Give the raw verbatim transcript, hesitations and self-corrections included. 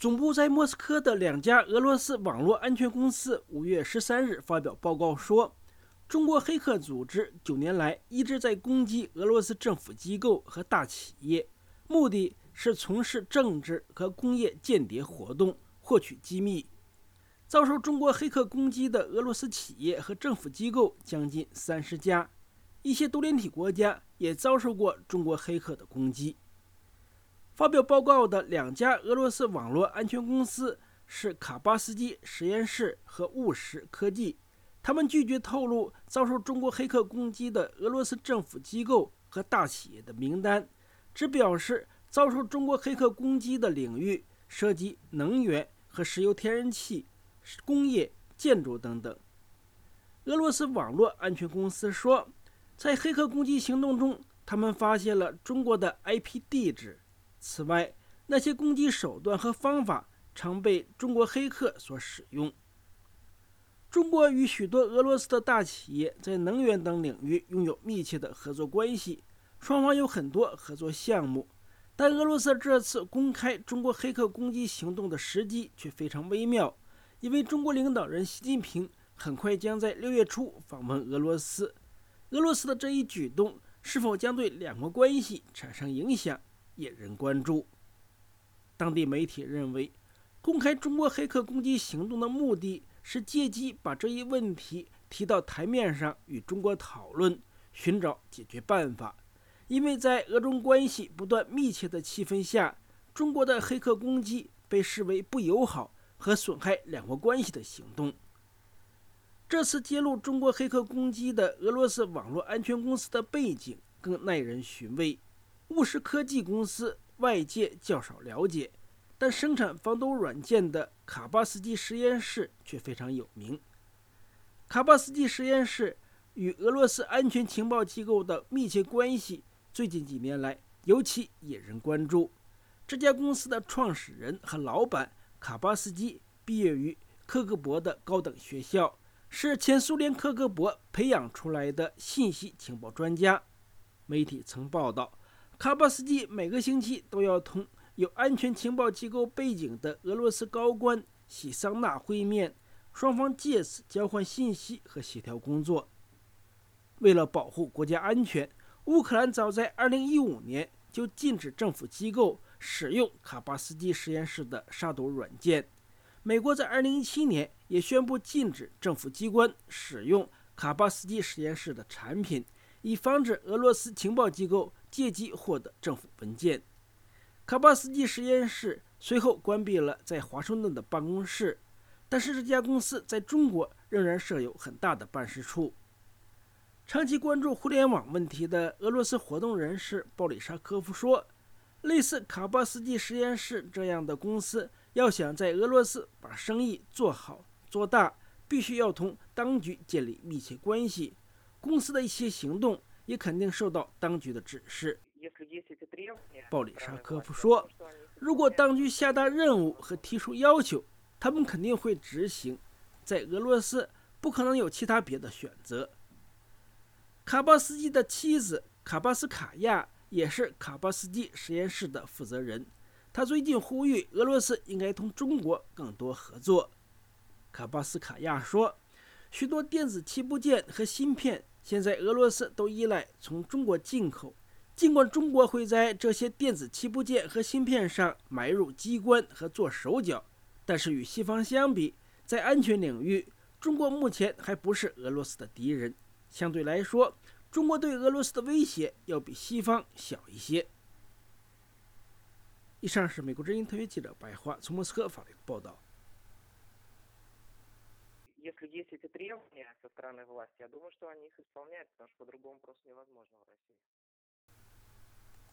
总部在莫斯科的两家俄罗斯网络安全公司五月十三日发表报告说，中国黑客组织九年来一直在攻击俄罗斯政府机构和大企业，目的是从事政治和工业间谍活动，获取机密。遭受中国黑客攻击的俄罗斯企业和政府机构将近三十家，一些多联体国家也遭受过中国黑客的攻击。发表报告的两家俄罗斯网络安全公司是卡巴斯基实验室和务实科技，他们拒绝透露遭受中国黑客攻击的俄罗斯政府机构和大企业的名单，只表示遭受中国黑客攻击的领域涉及能源和石油天然气、工业、建筑等等。俄罗斯网络安全公司说，在黑客攻击行动中，他们发现了中国的 I P 地址。此外，那些攻击手段和方法常被中国黑客所使用。中国与许多俄罗斯的大企业在能源等领域拥有密切的合作关系，双方有很多合作项目。但俄罗斯这次公开中国黑客攻击行动的时机却非常微妙，因为中国领导人习近平很快将在六月初访问俄罗斯。俄罗斯的这一举动是否将对两国关系产生影响，引人关注。当地媒体认为，公开中国黑客攻击行动的目的是借机把这一问题提到台面上与中国讨论，寻找解决办法。因为在俄中关系不断密切的气氛下，中国的黑客攻击被视为不友好和损害两国关系的行动。这次揭露中国黑客攻击的俄罗斯网络安全公司的背景更耐人寻味。务实科技公司外界较少了解，但生产防毒软件的卡巴斯基实验室却非常有名。卡巴斯基实验室与俄罗斯安全情报机构的密切关系，最近几年来尤其引人关注。这家公司的创始人和老板卡巴斯基毕业于科格勃的高等学校，是前苏联科格勃培养出来的信息情报专家。媒体曾报道，卡巴斯基每个星期都要同有安全情报机构背景的俄罗斯高官洗桑拿会面，双方借此交换信息和协调工作。为了保护国家安全，乌克兰早在二零一五年就禁止政府机构使用卡巴斯基实验室的杀毒软件。美国在二零一七年也宣布禁止政府机关使用卡巴斯基实验室的产品，以防止俄罗斯情报机构借机获得政府文件。卡巴斯基实验室随后关闭了在华盛顿的办公室，但是这家公司在中国仍然设有很大的办事处。长期关注互联网问题的俄罗斯活动人士鲍里沙科夫说，类似卡巴斯基实验室这样的公司要想在俄罗斯把生意做好做大，必须要同当局建立密切关系，公司的一些行动也肯定受到当局的指示。鲍里沙科夫说，如果当局下达任务和提出要求，他们肯定会执行，在俄罗斯不可能有其他别的选择。卡巴斯基的妻子卡巴斯卡娅也是卡巴斯基实验室的负责人，他最近呼吁俄罗斯应该同中国更多合作。卡巴斯卡娅说，许多电子器部件和芯片现在俄罗斯都依赖从中国进口，尽管中国会在这些电子器部件和芯片上埋入机关和做手脚，但是与西方相比，在安全领域，中国目前还不是俄罗斯的敌人。相对来说，中国对俄罗斯的威胁要比西方小一些。以上是美国之音特约记者白华从莫斯科发来的报道。 Если есть эти требования со стороны власти, я думаю, что они их исполняют, потому что по-другому просто невозможно в России.